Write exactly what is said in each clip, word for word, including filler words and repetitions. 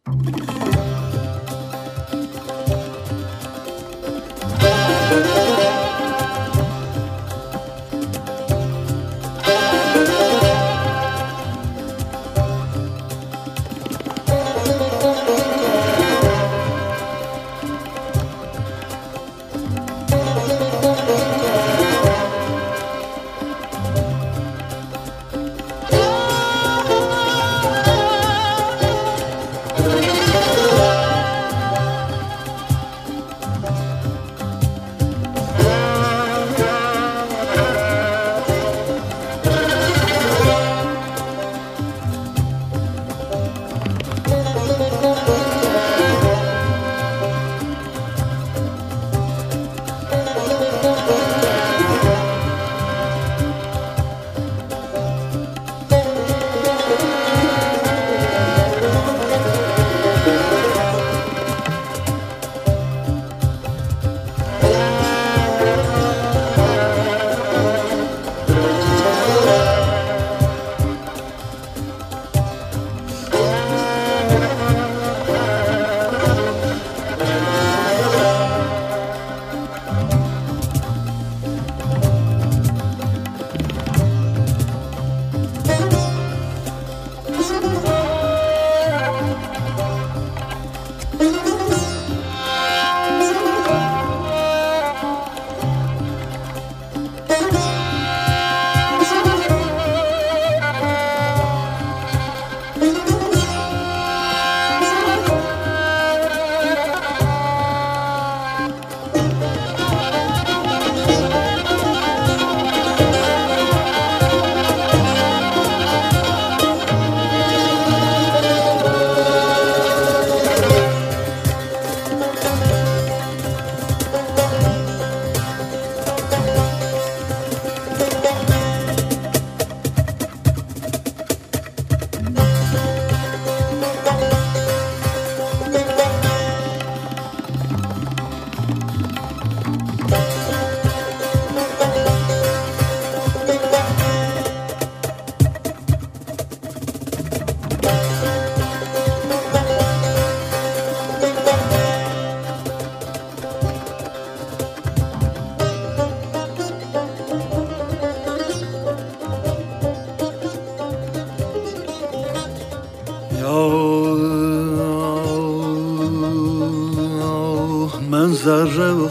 من ذره و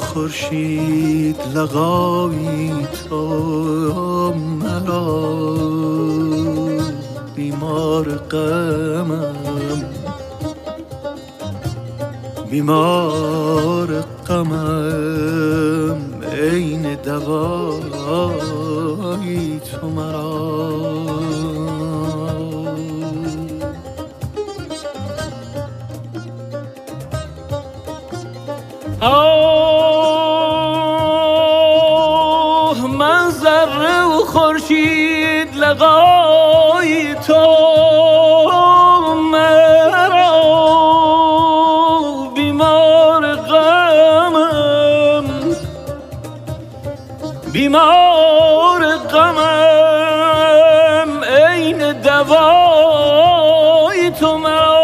خورشید لقایی تو مرا بیمار غمم بیمار غمم عین دوایی تو مرا آه من ذره و خورشید لقای تو مرا بیمار غمم بیمار غمم عین دوای تو مرا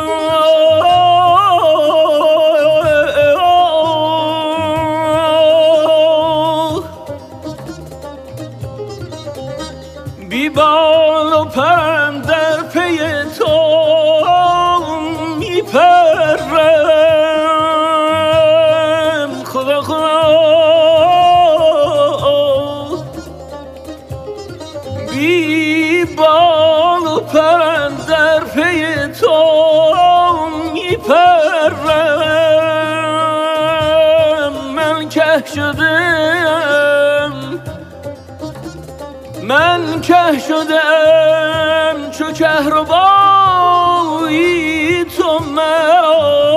بی بال و پرم در پی تو میپرم خدا خدا بی بال و پرم در پی تو میپرم من که شدم من که شدم چو کهربایی تو مرا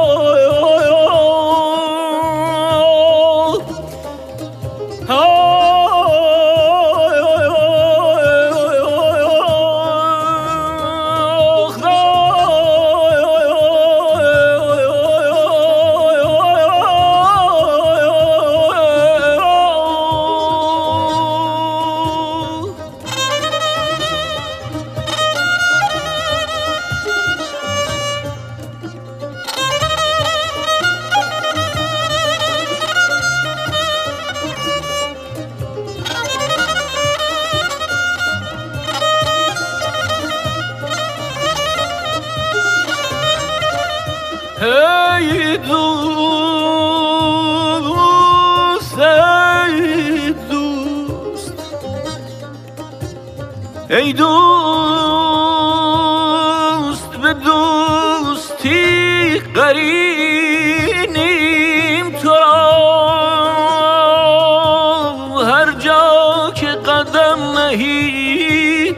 ای دوست ای دوست ای دوست به دوستی قرینیم تو را هر جا که قدم نهی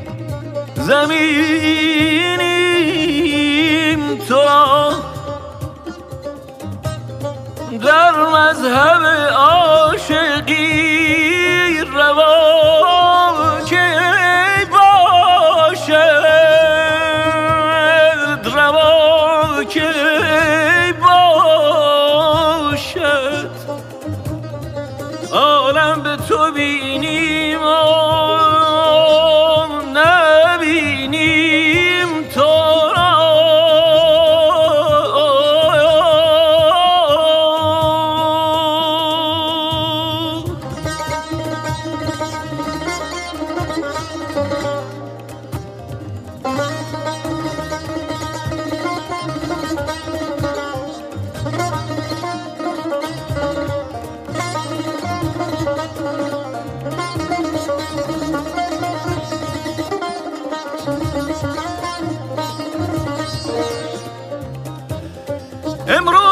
زمینیم تو را در مذهب عاشقی روا که باشد روا که باشد عالم به تو بینیم و نبینیم تو را امروز